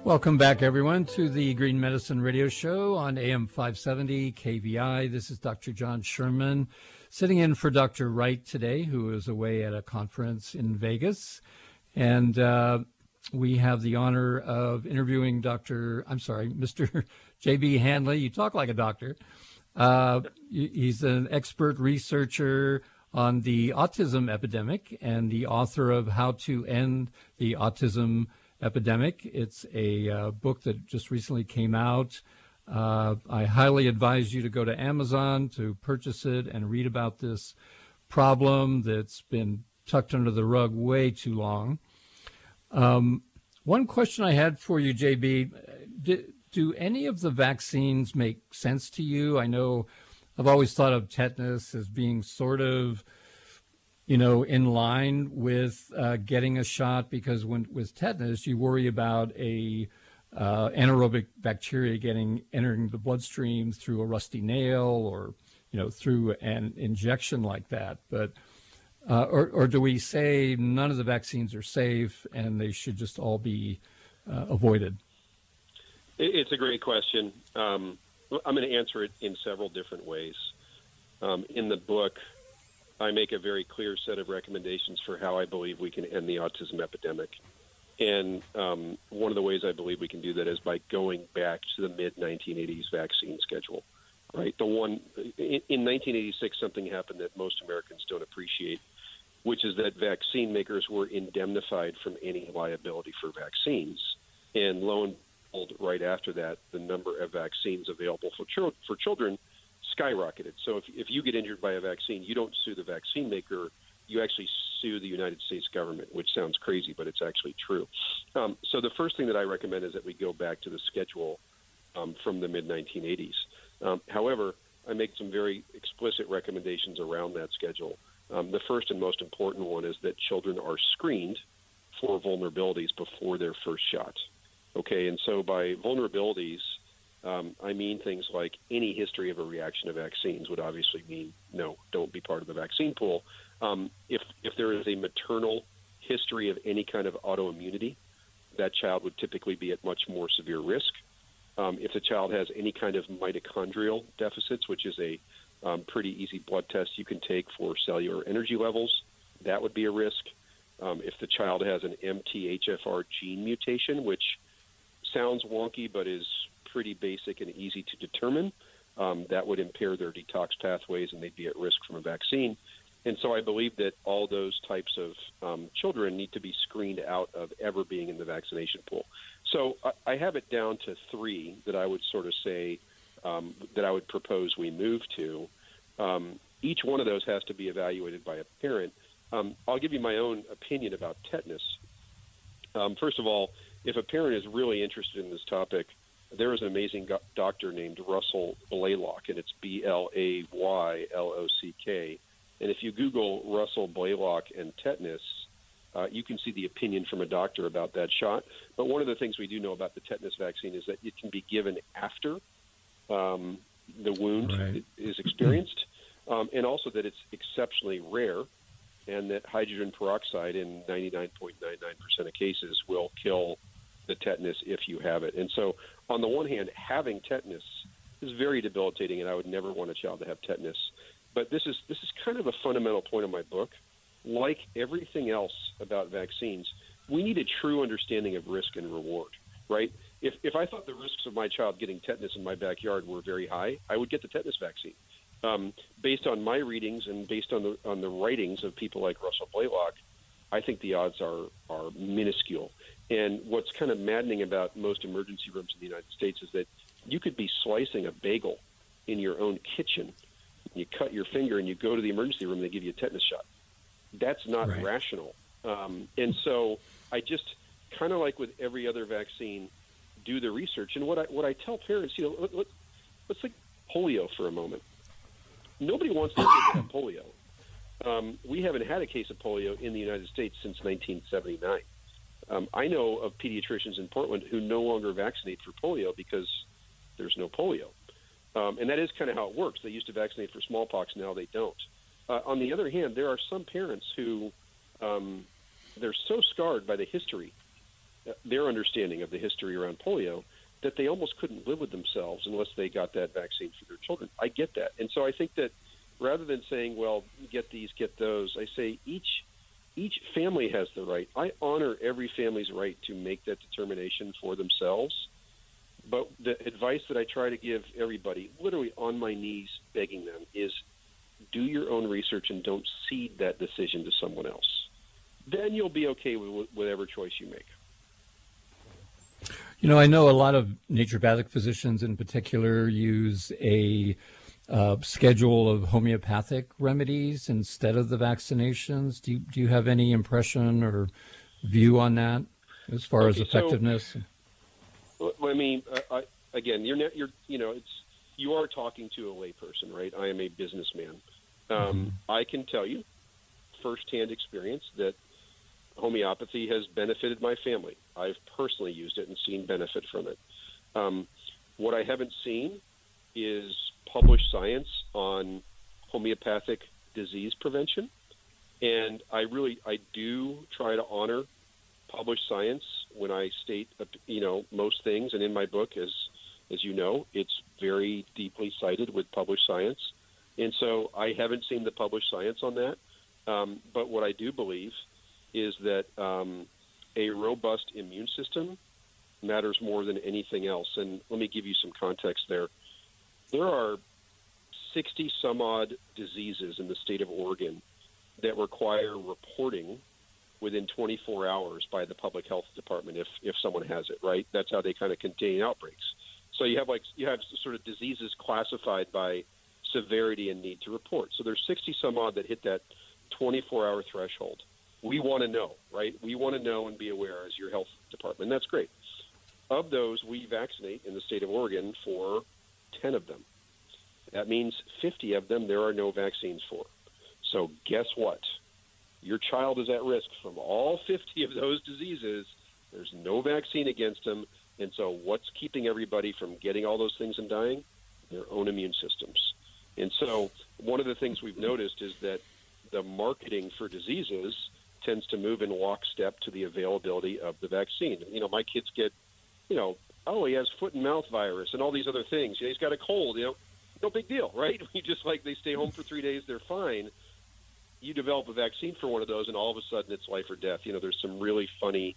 Welcome back, everyone, to the Green Medicine Radio Show on AM 570 KVI. This is Dr. John Sherman, sitting in for Dr. Wright today, who is away at a conference in Vegas. And we have the honor of interviewing Mr. J.B. Handley. You talk like a doctor. He's an expert researcher on the autism epidemic and the author of How to End the Autism Epidemic. It's a book that just recently came out. I highly advise you to go to Amazon to purchase it and read about this problem that's been tucked under the rug way too long. One question I had for you, JB, do any of the vaccines make sense to you? I know I've always thought of tetanus as being sort of, in line with getting a shot, because with tetanus, you worry about a anaerobic bacteria entering the bloodstream through a rusty nail or, through an injection like that. But or do we say none of the vaccines are safe and they should just all be avoided? It's a great question. I'm going to answer it in several different ways. In the book, I make a very clear set of recommendations for how I believe we can end the autism epidemic. And one of the ways I believe we can do that is by going back to the mid-1980s vaccine schedule, right? In 1986, something happened that most Americans don't appreciate, which is that vaccine makers were indemnified from any liability for vaccines. And lo and behold, right after that, the number of vaccines available for children skyrocketed. So if you get injured by a vaccine, you don't sue the vaccine maker, you actually sue the United States government, which sounds crazy, but it's actually true. So the first thing that I recommend is that we go back to the schedule from the mid-1980s. However, I make some very explicit recommendations around that schedule. The first and most important one is that children are screened for vulnerabilities before their first shot. Okay, and so by vulnerabilities, I mean things like any history of a reaction to vaccines would obviously mean no, don't be part of the vaccine pool. If there is a maternal history of any kind of autoimmunity, that child would typically be at much more severe risk. If the child has any kind of mitochondrial deficits, which is a pretty easy blood test you can take for cellular energy levels, that would be a risk. If the child has an MTHFR gene mutation, which sounds wonky but is pretty basic and easy to determine, that would impair their detox pathways and they'd be at risk from a vaccine. And so I believe that all those types of children need to be screened out of ever being in the vaccination pool. So I have it down to three that I would sort of say that I would propose we move to. Each one of those has to be evaluated by a parent. I'll give you my own opinion about tetanus. First of all, if a parent is really interested in this topic, there is an amazing doctor named Russell Blaylock, and it's Blaylock. And if you Google Russell Blaylock and tetanus, you can see the opinion from a doctor about that shot. But one of the things we do know about the tetanus vaccine is that it can be given after the wound is experienced, and also that it's exceptionally rare, and that hydrogen peroxide in 99.99% of cases will kill the tetanus if you have it. And so on the one hand, having tetanus is very debilitating, and I would never want a child to have tetanus. But this is kind of a fundamental point of my book. Like everything else about vaccines, we need a true understanding of risk and reward, right? If I thought the risks of my child getting tetanus in my backyard were very high, I would get the tetanus vaccine. Based on my readings and based on the writings of people like Russell Blaylock, I think the odds are minuscule. And what's kind of maddening about most emergency rooms in the United States is that you could be slicing a bagel in your own kitchen. You cut your finger and you go to the emergency room and they give you a tetanus shot. That's not rational. And so I just kind of like with every other vaccine, do the research. And what I tell parents, let's think polio for a moment. Nobody wants their kid to have polio. We haven't had a case of polio in the United States since 1979. I know of pediatricians in Portland who no longer vaccinate for polio because there's no polio. And that is kind of how it works. They used to vaccinate for smallpox, now they don't. On the other hand, there are some parents who they're so scarred by the history their understanding of the history around polio, that they almost couldn't live with themselves unless they got that vaccine for their children. I get that. And so I think that rather than saying, well, get these, get those, I say each family has the right. I honor every family's right to make that determination for themselves. But the advice that I try to give everybody, literally on my knees begging them, is do your own research and don't cede that decision to someone else. Then you'll be okay with whatever choice you make. You know, I know a lot of naturopathic physicians in particular use a schedule of homeopathic remedies instead of the vaccinations. Do you have any impression or view on that as far as effectiveness? So, I mean, again, you are talking to a layperson, right? I am a businessman. I can tell you firsthand experience that homeopathy has benefited my family. I've personally used it and seen benefit from it. What I haven't seen is published science on homeopathic disease prevention. And I do try to honor published science when I state, most things. And in my book, as you know, it's very deeply cited with published science. And so I haven't seen the published science on that. But what I do believe is that a robust immune system matters more than anything else. And let me give you some context there. There are 60 some odd diseases in the state of Oregon that require reporting within 24 hours by the public health department if someone has it, right? That's how they kind of contain outbreaks. So you have sort of diseases classified by severity and need to report. So there's 60 some odd that hit that 24-hour threshold. We want to know, right? We want to know and be aware as your health department. And that's great. Of those, we vaccinate in the state of Oregon for 10 of them. That means 50 of them there are no vaccines for. So guess what? Your child is at risk from all 50 of those diseases. There's no vaccine against them. And so what's keeping everybody from getting all those things and dying? Their own immune systems. And so one of the things we've noticed is that the marketing for diseases tends to move in lockstep to the availability of the vaccine. My kids get, oh, he has foot and mouth virus and all these other things. He's got a cold, no big deal, right? You just they stay home for 3 days, they're fine. You develop a vaccine for one of those, and all of a sudden it's life or death. There's some really funny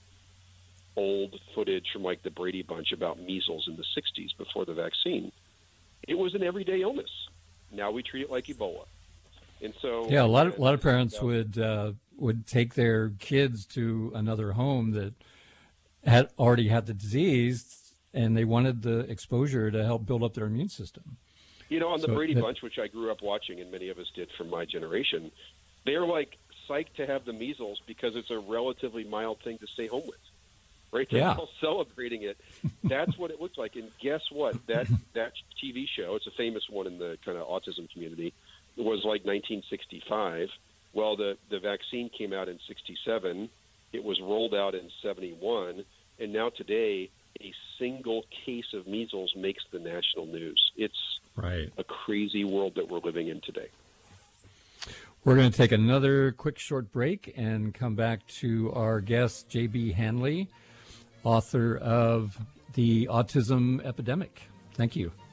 old footage from the Brady Bunch about measles in the 60s before the vaccine. It was an everyday illness. Now we treat it like Ebola. And so a lot of parents would take their kids to another home that had already had the disease, and they wanted the exposure to help build up their immune system. On the Brady Bunch, which I grew up watching, and many of us did from my generation, they're psyched to have the measles because it's a relatively mild thing to stay home with, right? They're all celebrating it. That's what it looks like. And guess what? That TV show, it's a famous one in the kind of autism community, it was 1965. Well, the vaccine came out in 67. It was rolled out in 71. And now today, a single case of measles makes the national news. It's a crazy world that we're living in today. We're going to take another quick short break and come back to our guest, J.B. Handley, author of The Autism Epidemic. Thank you.